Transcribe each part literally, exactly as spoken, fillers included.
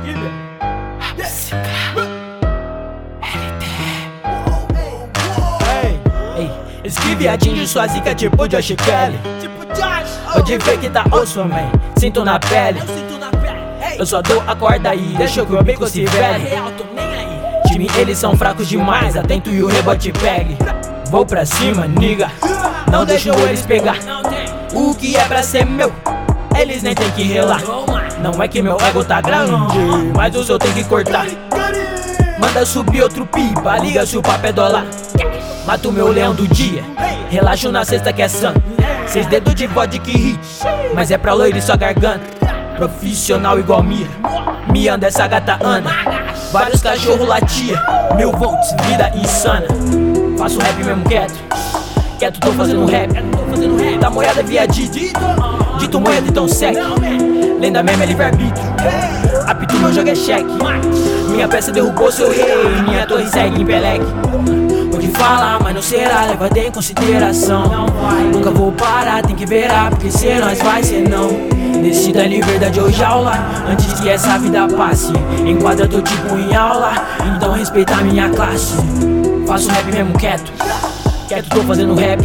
Esquive atinge sua zica tipo Josh Kelly. Pode ver que tá osso, man. Sinto na pele. Eu só dou a corda e deixo que o amigo se vele. Time, eles são fracos demais. Atento e o rebote pegue. Vou pra cima, nigga. Não deixo eles pegar. O que é pra ser meu, eles nem tem que relar. Não é que meu ego tá grande, mas o seu tem que cortar. Manda subir outro pipa, liga se o papo é dólar. Mato meu leão do dia, relaxo na cesta que é santo. Seis dedos de vodka e hit, mas é pra loiro e sua garganta. Profissional igual Mira, me anda essa gata anda. Vários cachorros latia, mil volts, vida insana. Faço rap mesmo quieto, quieto tô fazendo rap. Da moeda viadito, dito moeda então segue. Lenda mesmo é livre-arbítrio, apito meu jogo é cheque. Minha peça derrubou seu rei, minha torre segue em Peleque. Pode falar, mas não será, levado em consideração. Nunca vou parar, tem que verar, porque se nós vai ser não. Decida a liberdade ou jaula, antes que essa vida passe. Enquadra tô tipo em aula, então respeita a minha classe. Faço rap mesmo quieto, quieto tô fazendo rap.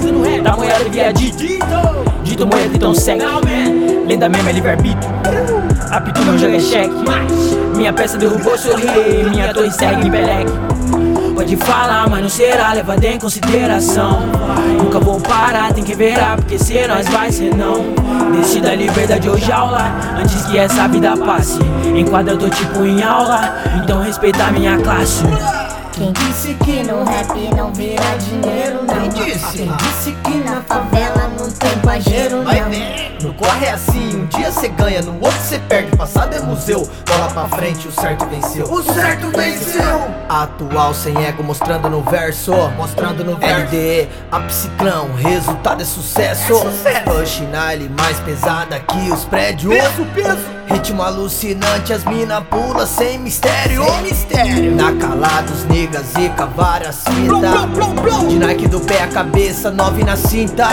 Da moeda viadito, dito moeda então segue. Lenda mesmo é livre-arbítrio, apito meu jogo é cheque. Minha peça derrubou seu rei, minha torre segue em Peleque. Pode falar, mas não será, levado em consideração. Nunca vou parar, tem que verar, porque se nós vai ser não. Decida a liberdade ou jaula, antes que essa vida passe. Enquadra eu tô tipo em aula, então respeita a minha classe. Quem disse que no rap não vira dinheiro, não? Quem disse? Quem disse que na favela não tem pajeiro, não? Vai ver, no corre é assim, um dia cê ganha, no outro cê perde. Passado é museu, bola pra frente, o certo venceu. O certo venceu! Atual sem ego, mostrando no verso. Mostrando no verso. L D E, a psiclão, resultado é sucesso. É sucesso. Punchinile mais pesada que os prédios. Peso, peso! Ritmo alucinante, as mina pula sem mistério. Sem mistério. Na calada os niggas zica várias fitas. De Nike do pé à cabeça, nove na cinta.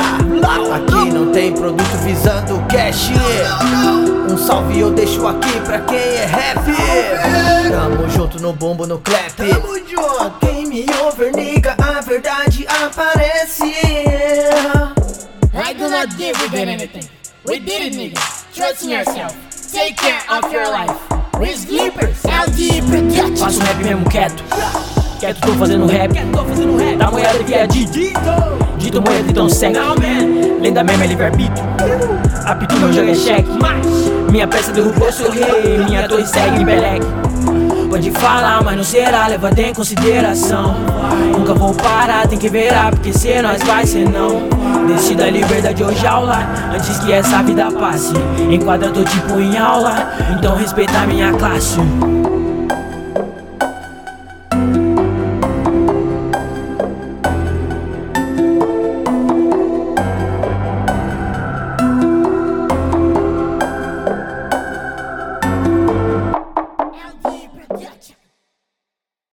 Aqui não tem produto visando cash. Um salve eu deixo aqui pra quem é rap. Tamo junto no bumbo, no clap. Tamo junto. Quem me ouve, nigga, a verdade aparece. I do not give we did anything. We did it, nigga. Trust in yourself. Take care of your life. With Sleepers, L D Production. Faço rap mesmo quieto, quieto tô fazendo rap. Da moeda viadito, dito moeda então segue. Lenda mesmo é livre-arbítrio, apito meu jogo é cheque. Minha peça derrubou seu rei, minha torre segue em Peleque. Pode falar, mas não será, levado em consideração. Nunca vou parar, tem que verar, porque se nós vai ser não. Decida a liberdade ou jaula, antes que essa vida passe. Enquadra tô tipo em aula, então respeita a minha classe.